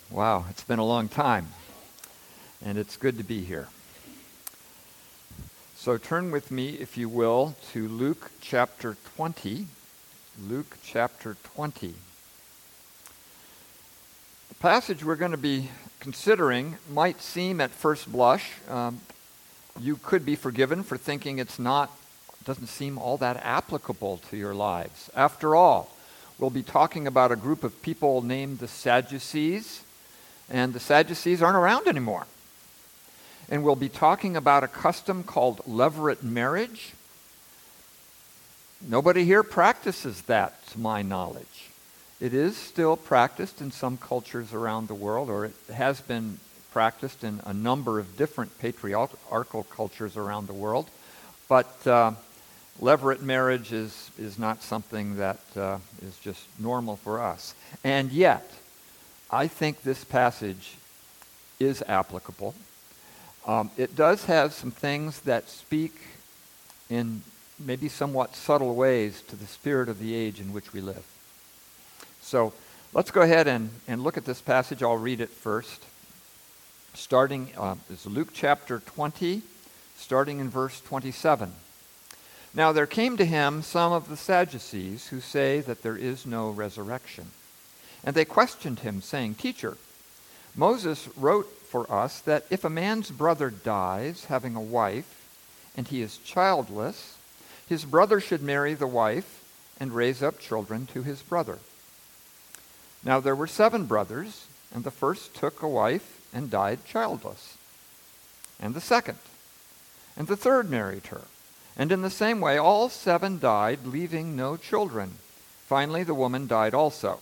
Wow, it's been a long time, and it's good to be here. So turn with me, if you will, to Luke chapter 20. Luke chapter 20. The passage we're going to be considering might seem at first blush, you could be forgiven for thinking doesn't seem all that applicable to your lives. After all, we'll be talking about a group of people named the Sadducees, and the Sadducees aren't around anymore. And we'll be talking about a custom called levirate marriage. Nobody here practices that, to my knowledge. It is still practiced in some cultures around the world, or it has been practiced in a number of different patriarchal cultures around the world. But levirate marriage is not something that is just normal for us. And yet, I think this passage is applicable. It does have some things that speak in maybe somewhat subtle ways to the spirit of the age in which we live. So let's go ahead and look at this passage. I'll read it first. Starting, is Luke chapter 20, starting in verse 27. Now there came to him some of the Sadducees who say that there is no resurrection. And they questioned him, saying, Teacher, Moses wrote for us that if a man's brother dies, having a wife, and he is childless, his brother should marry the wife and raise up children to his brother. Now there were 7 brothers, and the first took a wife and died childless, and the second, and the third married her. And in the same way, all 7 died, leaving no children. Finally, the woman died also.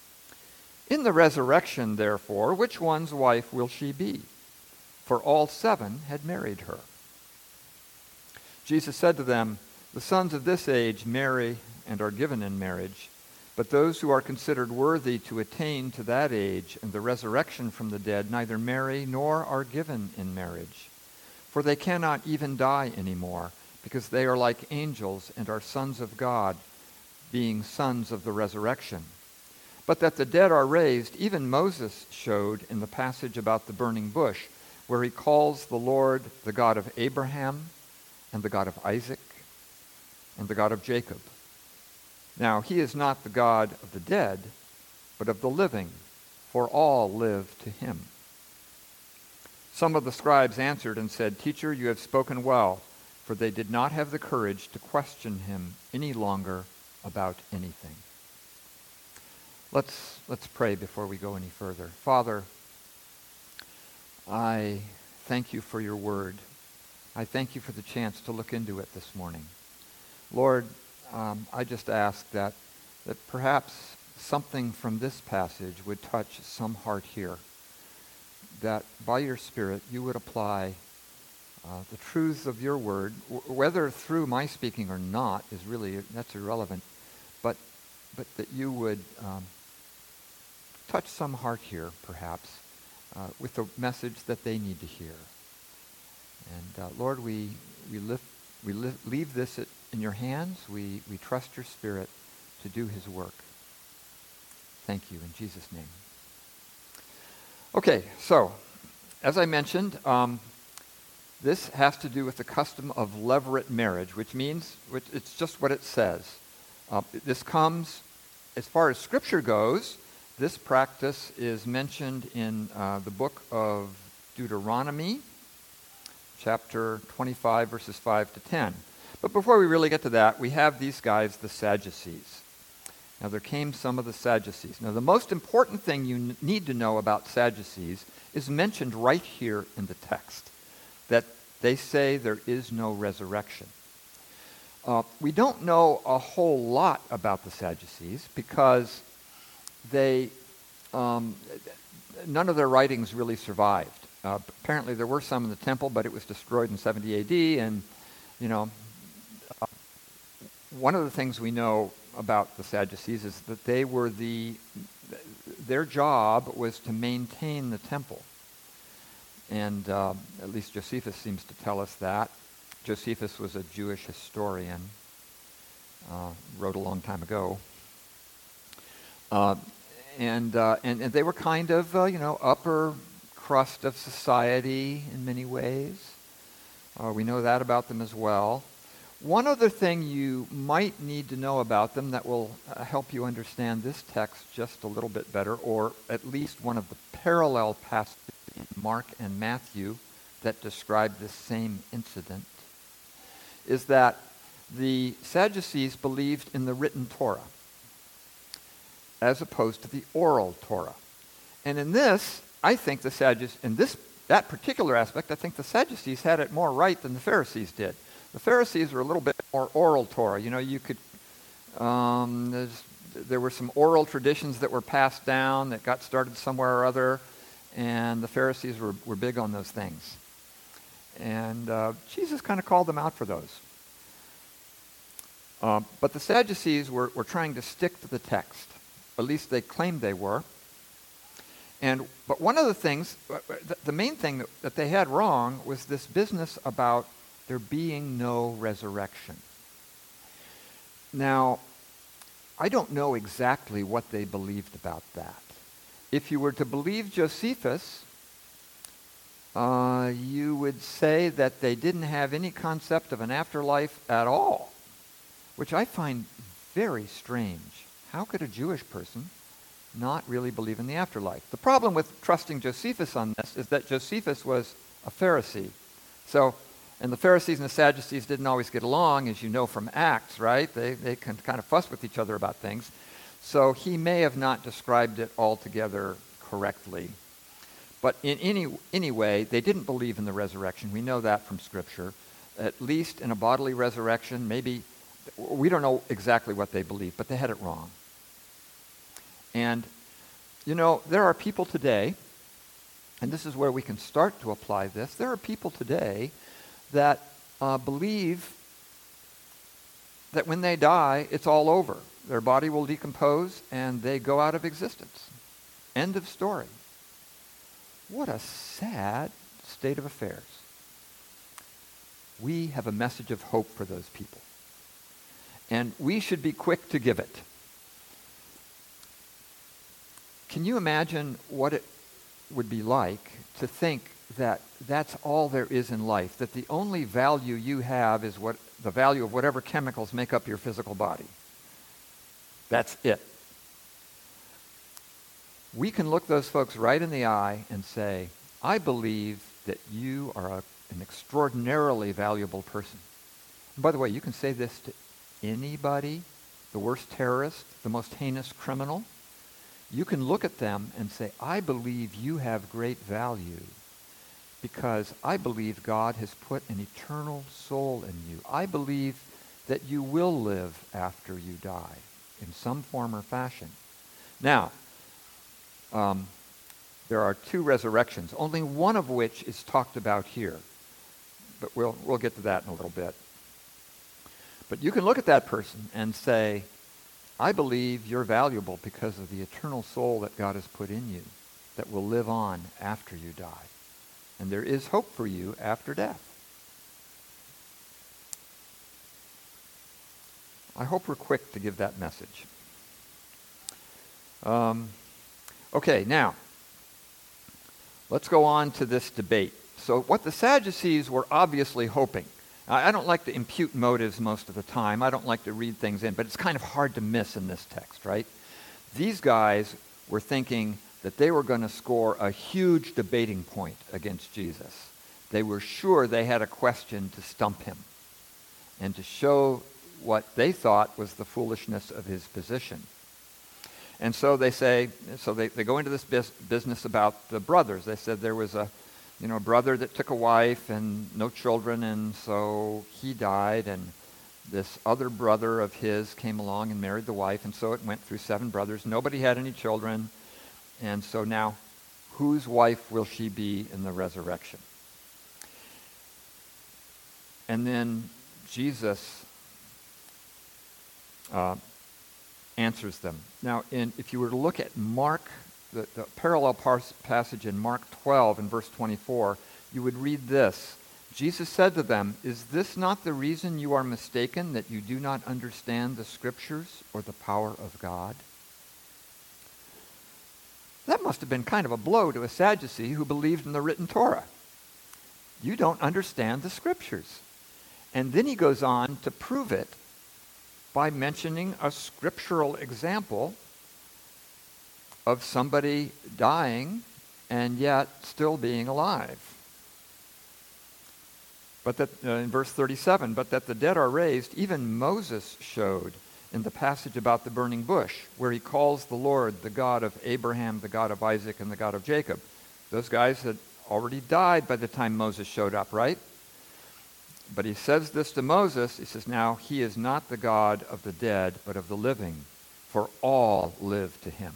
In the resurrection, therefore, which one's wife will she be? For all 7 had married her. Jesus said to them, The sons of this age marry and are given in marriage, but those who are considered worthy to attain to that age and the resurrection from the dead neither marry nor are given in marriage. For they cannot even die anymore, because they are like angels and are sons of God, being sons of the resurrection. But that the dead are raised, even Moses showed in the passage about the burning bush, where he calls the Lord the God of Abraham and the God of Isaac and the God of Jacob. Now he is not the God of the dead, but of the living, for all live to him. Some of the scribes answered and said, Teacher, you have spoken well, for they did not have the courage to question him any longer about anything. Let's pray before we go any further. Father, I thank you for your word. I thank you for the chance to look into it this morning. Lord, I just ask that perhaps something from this passage would touch some heart here, that by your Spirit you would apply the truths of your word, whether through my speaking or not that's irrelevant, but that you would touch some heart here, perhaps, with the message that they need to hear. And Lord, we leave this in your hands. We trust your Spirit to do his work. Thank you, in Jesus' name. Okay, so, as I mentioned, this has to do with the custom of levirate marriage, which means, it's just what it says. This comes, as far as Scripture goes, this practice is mentioned in the book of Deuteronomy, chapter 25, verses 5 to 10. But before we really get to that, we have these guys, the Sadducees. Now there came some of the Sadducees. Now the most important thing you need to know about Sadducees is mentioned right here in the text, that they say there is no resurrection. We don't know a whole lot about the Sadducees because none of their writings really survived. Apparently there were some in the temple, but it was destroyed in 70 A.D., and, one of the things we know about the Sadducees is that their job was to maintain the temple. And at least Josephus seems to tell us that. Josephus was a Jewish historian, wrote a long time ago. and they were kind of, upper crust of society in many ways. We know that about them as well. One other thing you might need to know about them that will help you understand this text just a little bit better, or at least one of the parallel passages in Mark and Matthew that describe this same incident, is that the Sadducees believed in the written Torah as opposed to the oral Torah. And in this, I think the Sadducees, that particular aspect, I think the Sadducees had it more right than the Pharisees did. The Pharisees were a little bit more oral Torah. You could, there were some oral traditions that were passed down that got started somewhere or other, and the Pharisees were big on those things. And Jesus kind of called them out for those. But the Sadducees were trying to stick to the text. At least they claimed they were. But one of the things, the main thing that they had wrong was this business about there being no resurrection. Now, I don't know exactly what they believed about that. If you were to believe Josephus, you would say that they didn't have any concept of an afterlife at all, which I find very strange. How could a Jewish person not really believe in the afterlife? The problem with trusting Josephus on this is that Josephus was a Pharisee. And the Pharisees and the Sadducees didn't always get along, as you know from Acts, right? They can kind of fuss with each other about things. So he may have not described it altogether correctly. But in any way, they didn't believe in the resurrection. We know that from Scripture. At least in a bodily resurrection, maybe, we don't know exactly what they believed, but they had it wrong. And, there are people today, and this is where we can start to apply this, there are people today that believe that when they die, it's all over. Their body will decompose and they go out of existence. End of story. What a sad state of affairs. We have a message of hope for those people. And we should be quick to give it. Can you imagine what it would be like to think that that's all there is in life, that the only value you have is the value of whatever chemicals make up your physical body? That's it. We can look those folks right in the eye and say, I believe that you are an extraordinarily valuable person. And by the way, you can say this to anybody, the worst terrorist, the most heinous criminal. You can look at them and say, I believe you have great value because I believe God has put an eternal soul in you. I believe that you will live after you die in some form or fashion. Now, there are two resurrections, only one of which is talked about here. But we'll get to that in a little bit. But you can look at that person and say, I believe you're valuable because of the eternal soul that God has put in you that will live on after you die. And there is hope for you after death. I hope we're quick to give that message. Okay, now, let's go on to this debate. So what the Sadducees were obviously hoping, I don't like to impute motives most of the time. I don't like to read things in, but it's kind of hard to miss in this text, right? These guys were thinking that they were going to score a huge debating point against Jesus. They were sure they had a question to stump him and to show what they thought was the foolishness of his position. And so they go into this business about the brothers. They said there was a brother that took a wife and no children, and so he died, and this other brother of his came along and married the wife, and so it went through 7 brothers. Nobody had any children, and so now, whose wife will she be in the resurrection? And then Jesus answers them. Now, if you were to look at Mark, the parallel passage in Mark 12 and verse 24, you would read this. Jesus said to them, "Is this not the reason you are mistaken, that you do not understand the Scriptures or the power of God?" that must have been kind of a blow to a Sadducee who believed in the written Torah. You don't understand the scriptures. And then he goes on to prove it by mentioning a scriptural example of somebody dying and yet still being alive. But that, in verse 37, but that the dead are raised, even Moses showed in the passage about the burning bush, where he calls the Lord the God of Abraham, the God of Isaac, and the God of Jacob. Those guys had already died by the time Moses showed up, right? But he says this to Moses. He says, now he is not the God of the dead, but of the living, for all live to him.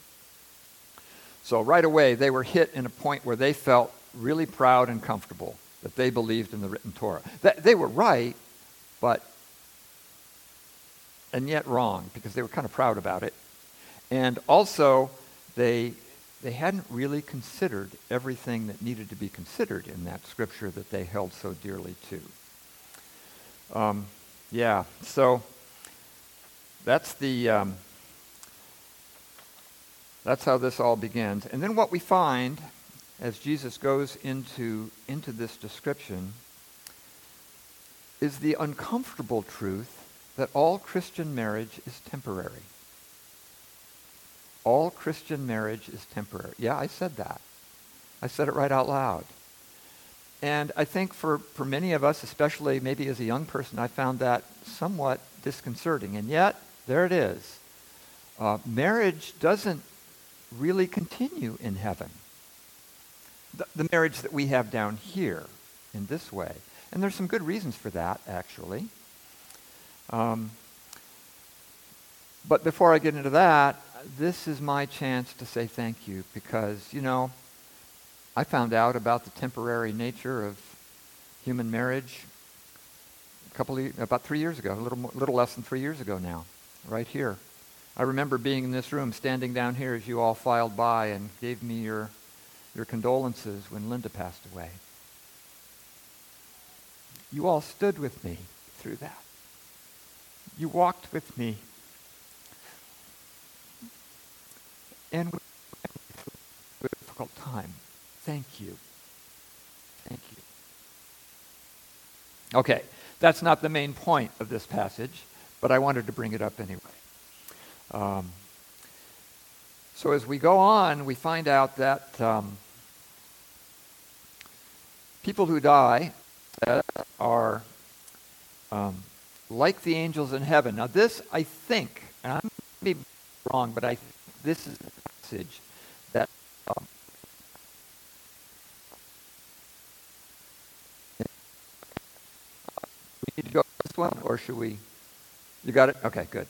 So right away, they were hit in a point where they felt really proud and comfortable that they believed in the written Torah. They were right, and yet wrong, because they were kind of proud about it. And also, they hadn't really considered everything that needed to be considered in that scripture that they held so dearly to. So that's how this all begins. And then what we find as Jesus goes into this description is the uncomfortable truth that all Christian marriage is temporary. All Christian marriage is temporary. Yeah, I said that. I said it right out loud. And I think for many of us, especially maybe as a young person, I found that somewhat disconcerting. And yet, there it is. Marriage doesn't really continue in heaven. The marriage that we have down here in this way. And there's some good reasons for that, actually. But before I get into that, this is my chance to say thank you, because, I found out about the temporary nature of human marriage about 3 years ago, a little less than 3 years ago now, right here. I remember being in this room, standing down here as you all filed by and gave me your condolences when Linda passed away. You all stood with me through that. You walked with me. And we went through a difficult time. Thank you. Thank you. Okay, that's not the main point of this passage, but I wanted to bring it up anyway. So as we go on, we find out that people who die are like the angels in heaven. Now this, I think, and I may be wrong, but this is the passage that we need to go with this one, or should we? You got it? Okay, good.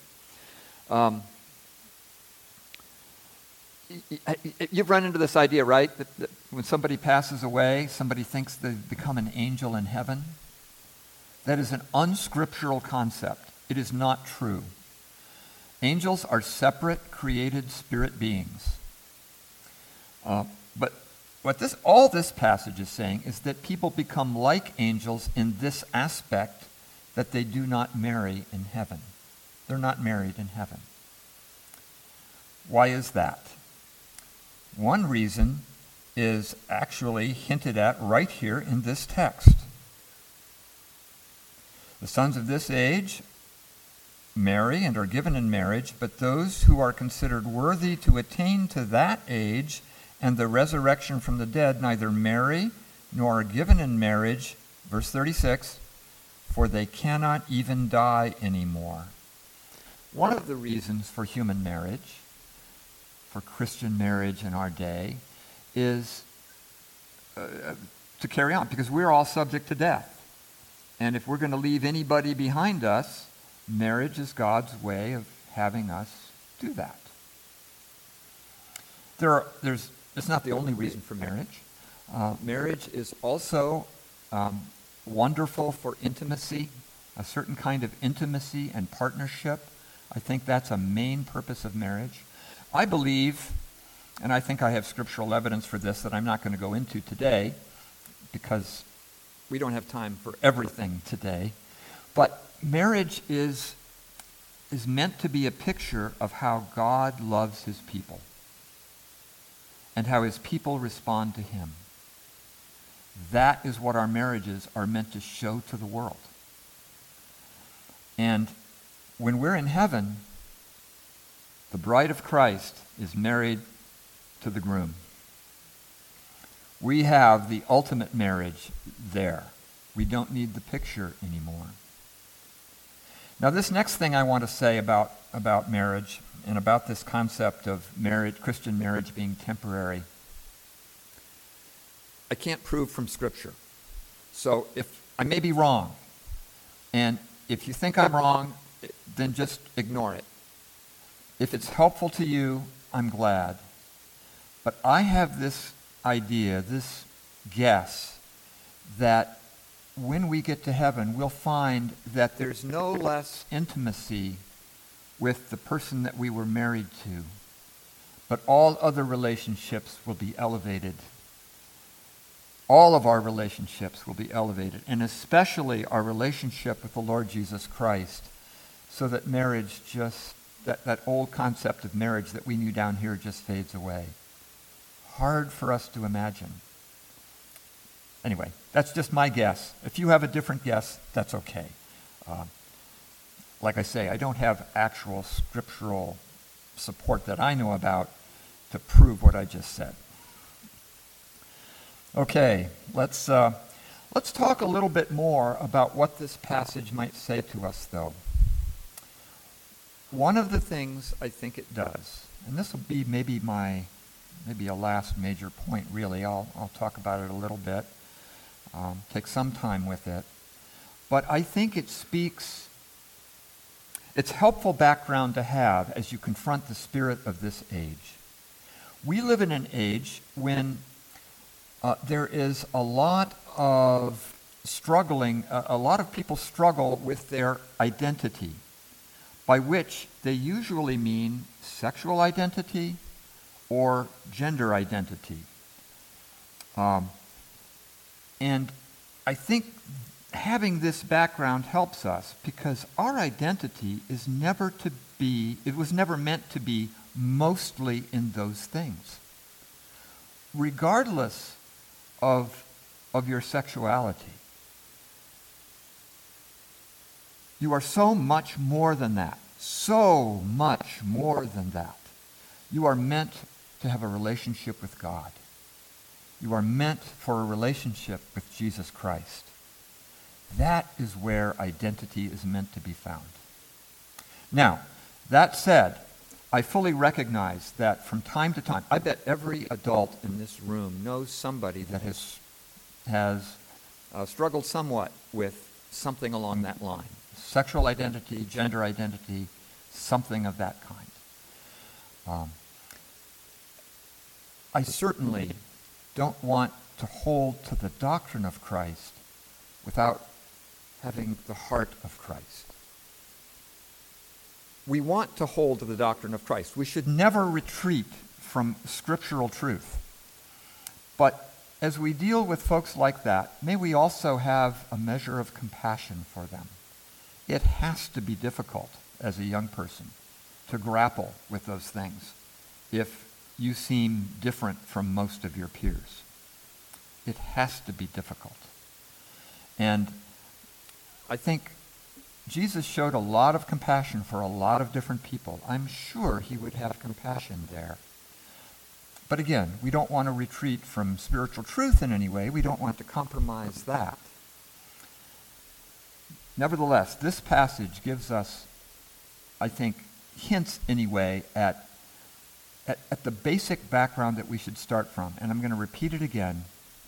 You've run into this idea, right? That when somebody passes away, somebody thinks they've become an angel in heaven. That is an unscriptural concept. It is not true. Angels are separate, created spirit beings. But what all this passage is saying is that people become like angels in this aspect, that they do not marry in heaven. They're not married in heaven. Why is that? One reason is actually hinted at right here in this text. The sons of this age marry and are given in marriage, but those who are considered worthy to attain to that age and the resurrection from the dead neither marry nor are given in marriage, verse 36, for they cannot even die anymore. One of the reasons for human marriage, for Christian marriage in our day, is to carry on, because we're all subject to death. And if we're going to leave anybody behind us, marriage is God's way of having us do that. It's not the only reason for marriage. Marriage is also wonderful for intimacy, a certain kind of intimacy and partnership. I think that's a main purpose of marriage. I believe, and I think I have scriptural evidence for this that I'm not going to go into today, because we don't have time for everything today, but marriage is meant to be a picture of how God loves his people. and how his people respond to him. That is what our marriages are meant to show to the world. And when we're in heaven, the bride of Christ is married to the groom. We have the ultimate marriage there. We don't need the picture anymore. Now, this next thing I want to say about marriage and about this concept of marriage, Christian marriage being temporary, I can't prove from Scripture. So if I may be wrong, and if you think I'm wrong, then just ignore it. If it's helpful to you, I'm glad. But I have this idea, this guess, that when we get to heaven, we'll find that there's no less intimacy with the person that we were married to, but all other relationships will be elevated. All of our relationships will be elevated, and especially our relationship with the Lord Jesus Christ, so that marriage just, that old concept of marriage that we knew down here just fades away. Hard for us to imagine. Anyway, that's just my guess. If you have a different guess, that's okay. Like I say, I don't have actual scriptural support that I know about to prove what I just said. Okay, let's talk a little bit more about what this passage might say to us, though. One of the things I think it does, and this will be maybe a last major point, really. I'll talk about it a little bit, take some time with it. But I think it speaks, it's helpful background to have as you confront the spirit of this age. We live in an age when there is a lot of struggling, a lot of people struggle with their identity, by which they usually mean sexual identity or gender identity. And I think having this background helps us because our identity is it was never meant to be mostly in those things. Regardless of your sexuality, you are so much more than that. So much more than that. You are meant to have a relationship with God. You are meant for a relationship with Jesus Christ. That is where identity is meant to be found. Now, that said, I fully recognize that from time to time, I bet every adult in this room knows somebody that has struggled somewhat with something along that line. Sexual identity, gender identity, something of that kind. I certainly don't want to hold to the doctrine of Christ without having the heart of Christ. We want to hold to the doctrine of Christ. We should never retreat from scriptural truth. But as we deal with folks like that, may we also have a measure of compassion for them. It has to be difficult as a young person to grapple with those things if you seem different from most of your peers. It has to be difficult. And I think Jesus showed a lot of compassion for a lot of different people. I'm sure he would have compassion there. But again, we don't want to retreat from spiritual truth in any way. We don't want to compromise that. Nevertheless, this passage gives us, I think, hints anyway at the basic background that we should start from. And I'm going to repeat it again.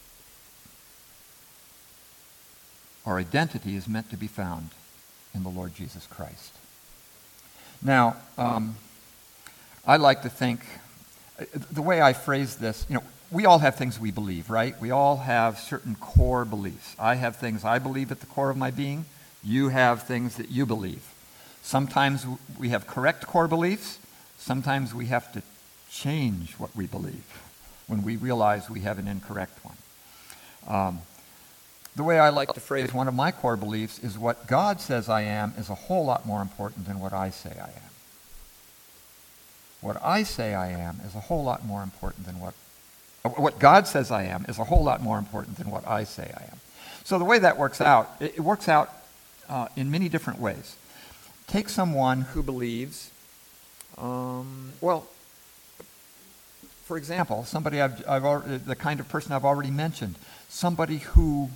Our identity is meant to be found in the Lord Jesus Christ. Now, I like to think, the way I phrase this, we all have things we believe, right? We all have certain core beliefs. I have things I believe at the core of my being. You have things that you believe. Sometimes we have correct core beliefs. Sometimes we have to change what we believe when we realize we have an incorrect one. The way I like to phrase one of my core beliefs is what God says I am is a whole lot more important than what I say I am. What I say I am is a whole lot more important than what what God says I am is a whole lot more important than what I say I am. So the way that works out, it works out in many different ways. Take someone who believes, for example, somebody the kind of person I've already mentioned, somebody who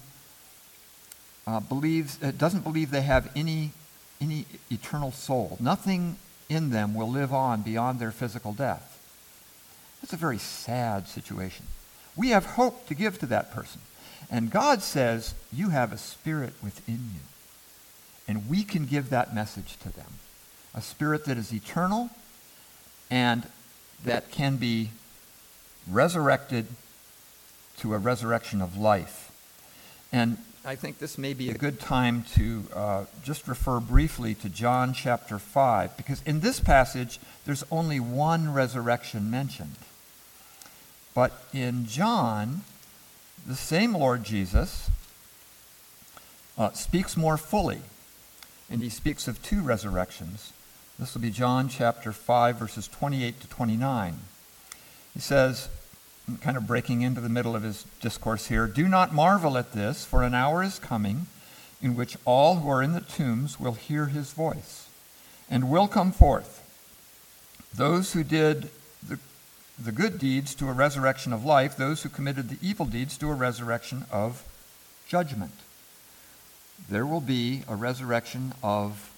doesn't believe they have any eternal soul. Nothing in them will live on beyond their physical death. That's a very sad situation. We have hope to give to that person. And God says, you have a spirit within you. And we can give that message to them. A spirit that is eternal and that can be resurrected to a resurrection of life. And I think this may be a good time to just refer briefly to John chapter 5, because in this passage, there's only one resurrection mentioned. But in John, the same Lord Jesus speaks more fully, and he speaks of two resurrections. This will be John chapter 5, verses 28 to 29. He says, kind of breaking into the middle of his discourse here, "Do not marvel at this, for an hour is coming in which all who are in the tombs will hear his voice and will come forth. Those who did the good deeds to a resurrection of life, those who committed the evil deeds to a resurrection of judgment." There will be a resurrection of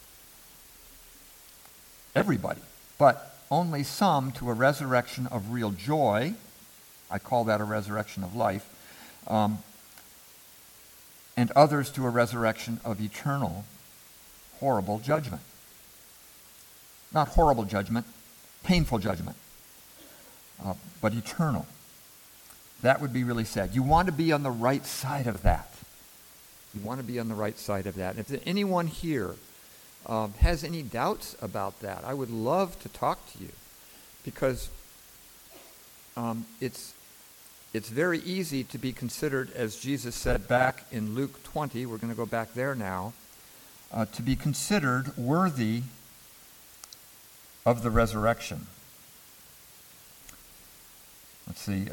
everybody, but only some to a resurrection of real joy. I call that a resurrection of life. And others to a resurrection of eternal, horrible judgment. Not horrible judgment, painful judgment, but eternal. That would be really sad. You want to be on the right side of that. You want to be on the right side of that. If anyone here has any doubts about that, I would love to talk to you, because it's very easy to be considered, as Jesus said back in Luke 20, we're going to go back there now, to be considered worthy of the resurrection. Let's see.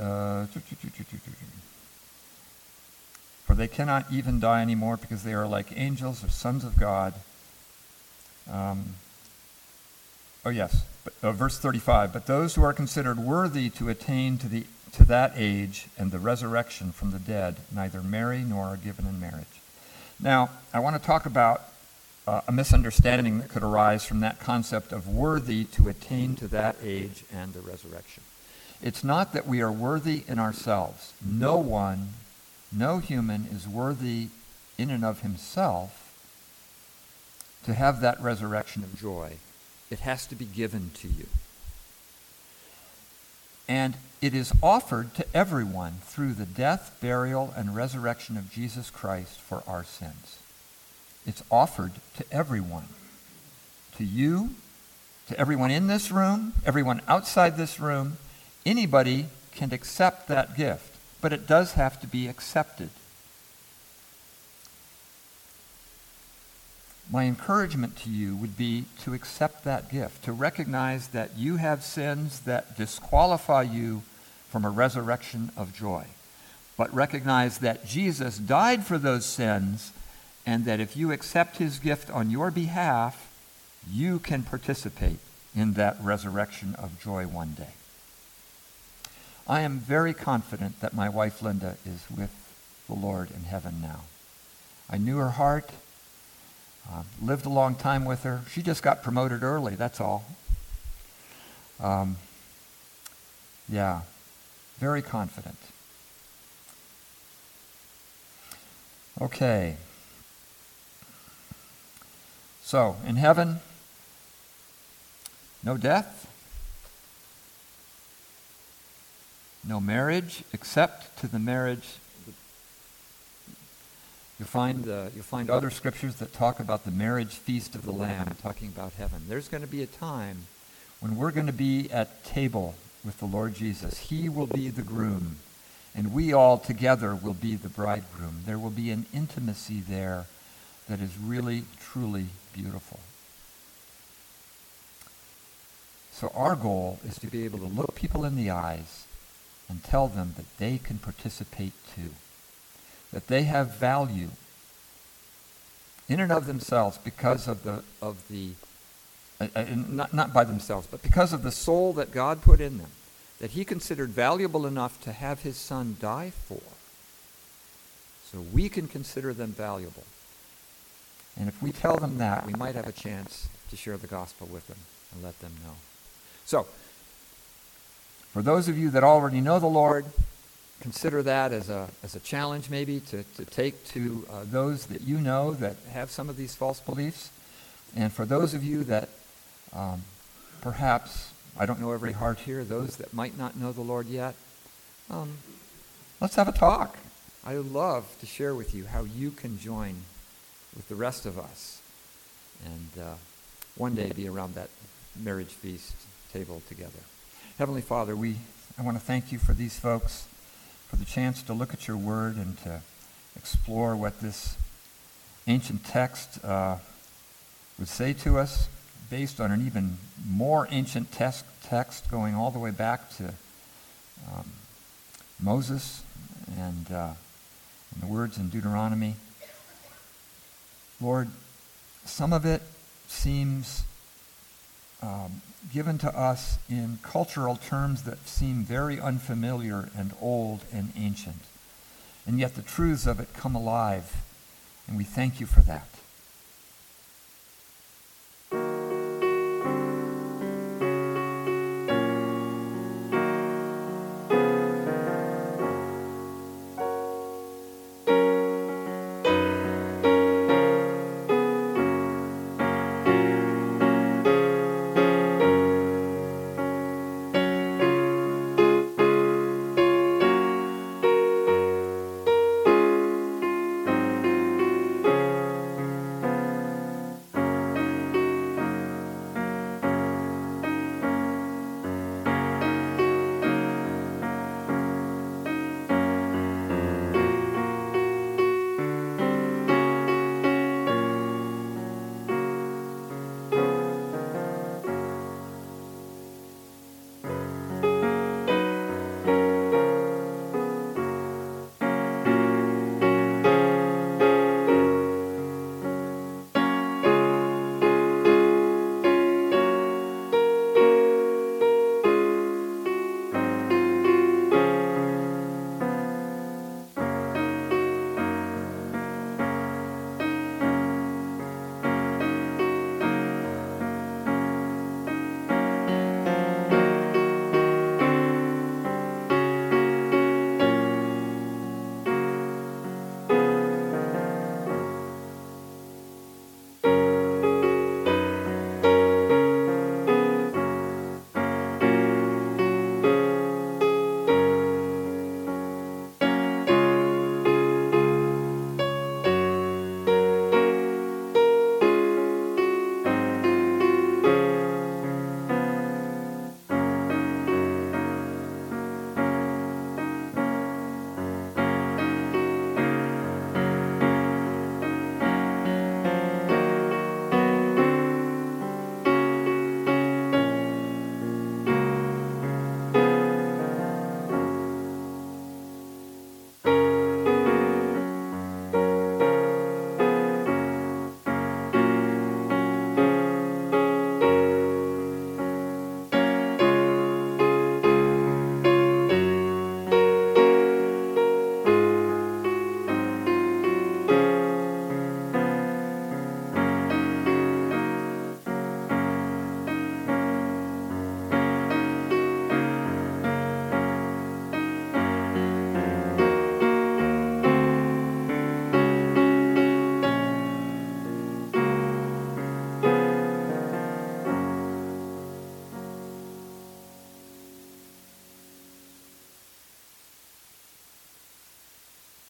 For they cannot even die anymore, because they are like angels or sons of God. Verse 35. But those who are considered worthy to attain to that age and the resurrection from the dead neither marry nor are given in marriage. Now, I want to talk about a misunderstanding that could arise from that concept of worthy to attain to that age and the resurrection. It's not that we are worthy in ourselves. No human is worthy in and of himself to have that resurrection of joy. It has to be given to you. And it is offered to everyone through the death, burial, and resurrection of Jesus Christ for our sins. It's offered to everyone. To you, to everyone in this room, everyone outside this room. Anybody can accept that gift, but it does have to be accepted. My encouragement to you would be to accept that gift, to recognize that you have sins that disqualify you from a resurrection of joy. But recognize that Jesus died for those sins, and that if you accept his gift on your behalf, you can participate in that resurrection of joy one day. I am very confident that my wife Linda is with the Lord in heaven now. I knew her heart. Lived a long time with her. She just got promoted early, that's all. Very confident. Okay. So, in heaven, no death, no marriage, except to the marriage. You'll find other scriptures that talk about the marriage feast of the Lamb, talking about heaven. There's going to be a time when we're going to be at table with the Lord Jesus. He will be the groom, and we all together will be the bridegroom. There will be an intimacy there that is really, truly beautiful. So our goal is to be able to look people in the eyes and tell them that they can participate too, that they have value in and of themselves because of the not by themselves, but because of the soul that God put in them, that he considered valuable enough to have his son die for. So we can consider them valuable. And if we tell them that, we might have a chance to share the gospel with them and let them know. So, for those of you that already know the Lord, consider that as a challenge maybe to take to those that you know that have some of these false beliefs. And for those of you that perhaps, I don't know every heart here, those that might not know the Lord yet, let's have a talk. I would love to share with you how you can join with the rest of us and one day be around that marriage feast table together. Heavenly Father, I want to thank you for these folks, for the chance to look at your word and to explore what this ancient text would say to us, based on an even more ancient text going all the way back to Moses and the words in Deuteronomy. Lord, some of it seems given to us in cultural terms that seem very unfamiliar and old and ancient. And yet the truths of it come alive, and we thank you for that.